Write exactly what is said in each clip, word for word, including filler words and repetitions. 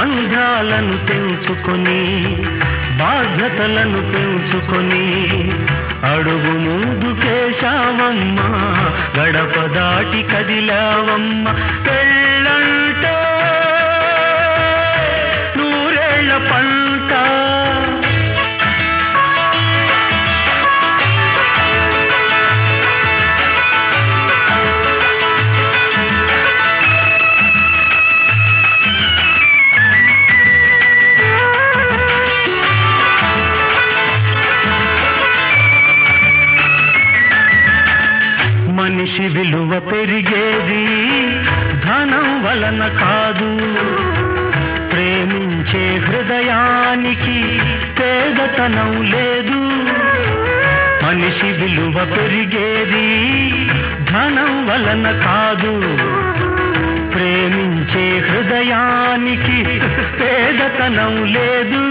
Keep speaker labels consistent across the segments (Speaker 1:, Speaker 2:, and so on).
Speaker 1: బంధాలను తెంచుకొని బాధ్యతలను పెంచుకొని అడుగు ముందుకేశావమ్మ, గడప దాటి కదిలావమ్మ. పెళ్ళంటే నూరేళ్ల పంట, మనిషి విలువ పెరిగేది ధనం వలన కాదు, ప్రేమించే హృదయానికి పేదతనం లేదు. మనిషి విలువ పెరిగేది ధనం వలన కాదు, ప్రేమించే హృదయానికి పేదతనం లేదు.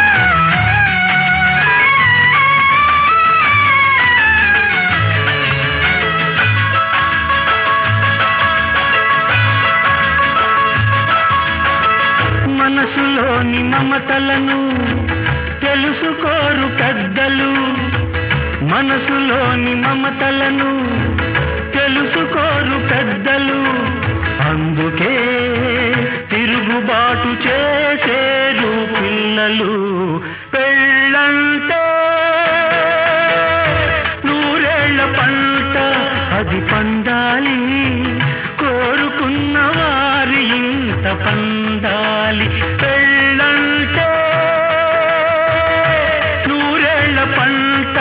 Speaker 1: మనసులోని మమతలను తెలుసుకోరు పెద్దలు, మనసులోని మమతలను తెలుసుకోరు పెద్దలు. అందుకే తిరుగుబాటు చేసేరు పిల్లలు. పెళ్ళంటే నూరేళ్ల పంట, అది పండాలి, కోరుకున్న వారి ఇంత పండాలి. పెళ్ళంటే నూరేళ్ల పంట.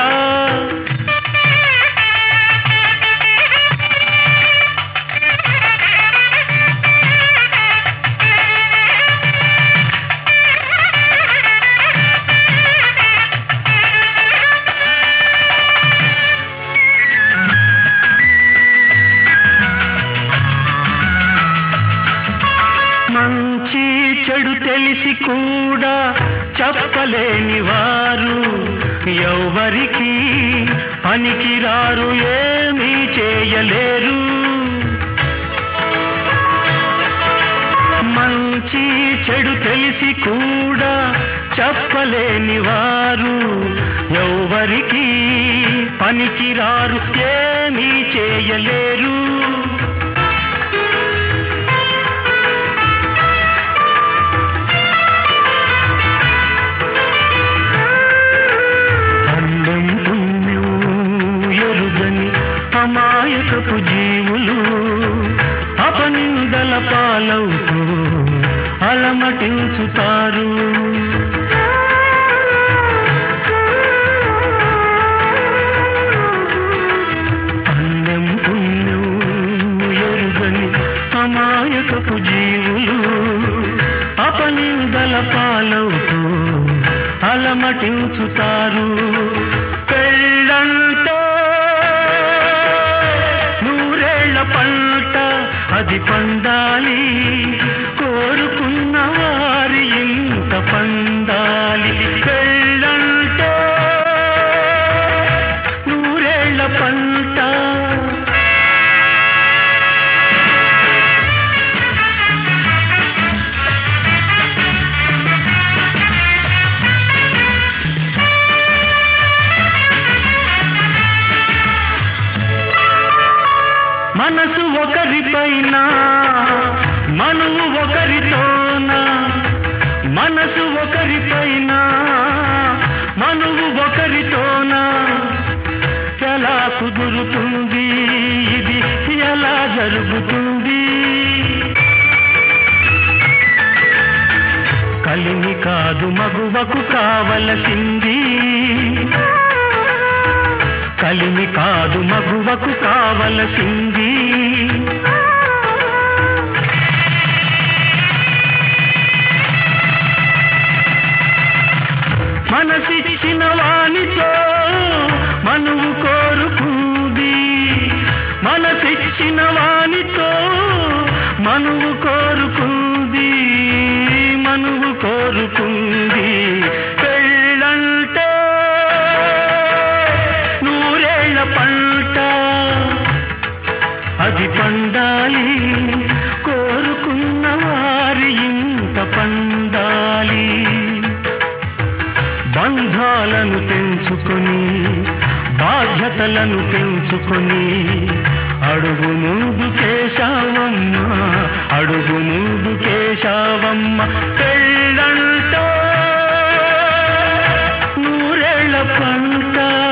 Speaker 1: మంచి చెడు తెలిసి కూడా చెప్పలేని వారు ఎవరికి పనికిరారు, ఏమీ చేయలేరు. మంచి చెడు తెలిసి కూడా చెప్పలేని వారు ఎవరికి పనికిరారు, ఏమీ చేయలేరు. అమాయకపు జీవులు అపనిందల పాలవుతూ అలమటించుతారు. అన్నం పుణ్యం ఎరుగని అమాయకపు జీవులు అపనిందల పాలవుతూ అలమటించుతారు. పెళ్ళంటే పంట, అది పండాలి, కోరుకున్న వారి ఇంత పండాలి. పెళ్ళంటే నూరేళ్ల పంట. మనసు ఒకరిపైన మనువు ఒకరితోన, మనసు ఒకరిపైన మనువు ఒకరితోన. ఎలా కుదురుతుంది ఇది, ఎలా జరుగుతుంది? కలిమి కాదు మగువకు కావలసింది, కలిమి కాదు మగువకు కావలసింది. మనసిచ్చిన వానితో మనువు కోరుకుంది, మనసిచ్చిన వానితో మనువు కోరుకుంది, మనువు కోరుకుంది. పెళ్ళంటే నూరేళ్ల పంట, అది పండాలి, కోరుకున్న వారి ఇంత పండ. బంధాలను పెంచుకొని బాధ్యతలను పెంచుకొని అడుగు ముందు కేశావమ్మ, అడుగు ముందు కేశావమ్మ. పెళ్ళంటే నూరేళ్ల పంట.